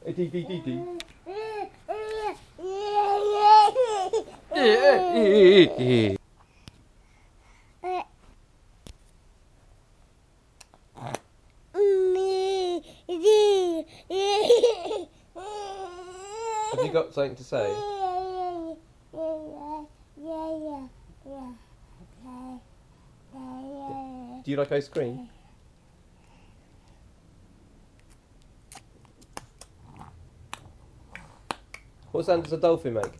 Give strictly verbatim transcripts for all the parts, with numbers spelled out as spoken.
Dee dee dee dee. Have you got something to say? Do you like ice cream? What sound does a dolphin make?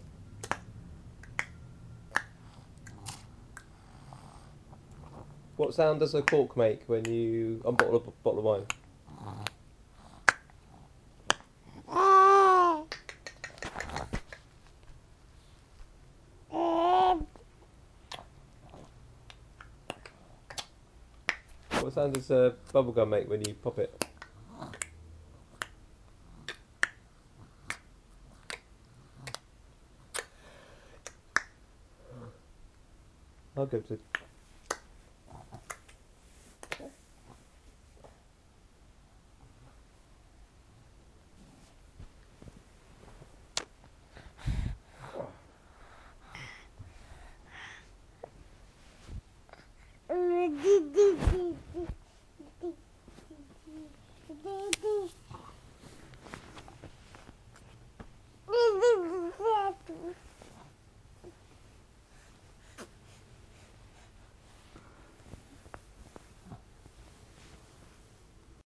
What sound does a cork make when you unbottle a bottle of wine? What sound does a bubblegum make when you pop it? I'll go to